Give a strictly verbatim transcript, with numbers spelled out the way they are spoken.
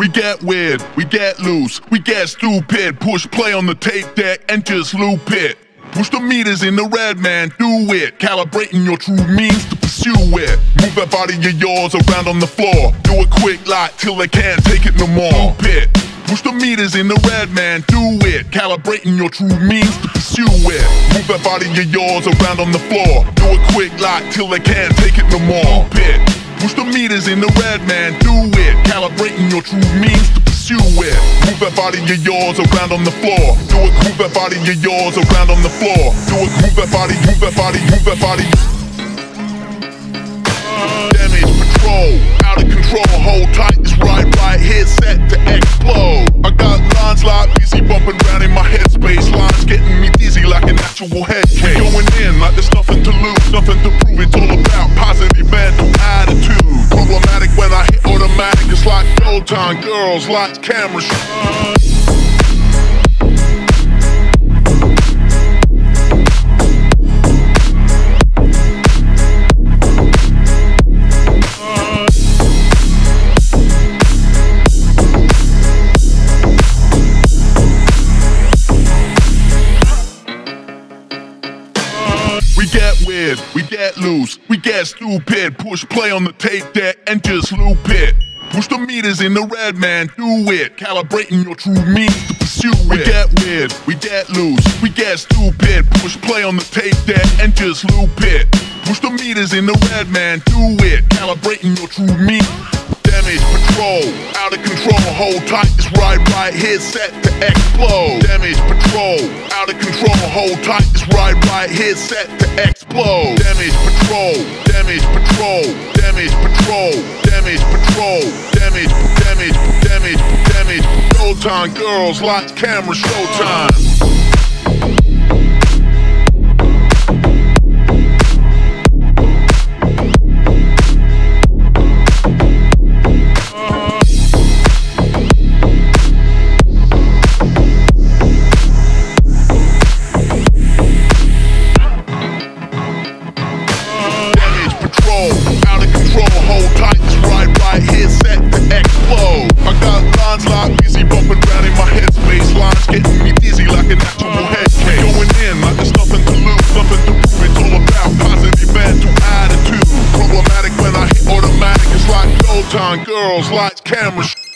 We get weird, we get loose, we get stupid. Push play on the tape deck and just loop it. Push the meters in the red, man, do it. Calibrating your true means to pursue it. Move that body of yours around on the floor. Do it quick like till they can't take it no more. Loop it. Push the meters in the red, man, do it. Calibrating your true means to pursue it. Move that body of yours around on the floor. Do it quick like till they can't take it no more. Loop it. Push the meters in the red, man, do it. Calibrating your true means to pursue it. Move that body of yours around on the floor. Do it, move that body of yours around on the floor. Do it, move that body, move that body, move that body. Damage patrol, out of control, hold tight, it's right, right here, set to explode. I got lines like busy bumping round in my headspace. Lines getting me dizzy like an actual head case. Going in like there's nothing to lose, nothing to prove. It's all about positive mental attitude. Problematic when I hit automatic, it's like old time girls, lights, cameras. We get weird, we get loose, we get stupid. Push play on the tape deck and just loop it. Push the meters in the red, man, do it. Calibrating your true means to pursue it. We get weird, we get loose, we get stupid. Push play on the tape deck and just loop it. Push the meters in the red, man, do it. Calibrating your true means. Damage patrol, out of control, hold tight, it's right, right here, set to explode. Damage patrol, out of control, hold tight, it's right, right here, set to explode. Damage patrol, damage patrol, damage patrol, damage patrol, damage, damage, damage, damage. Showtime, girls, lights, camera, showtime. Out of control, hold tight, it's right, right here, set to explode. I got lines like busy bumping round in my headspace. Lines getting me dizzy like an actual head case. Going in like there's nothing to lose, nothing to prove. It's all about positive mental attitude. Problematic when I hit automatic, it's like old time girls, lights, cameras.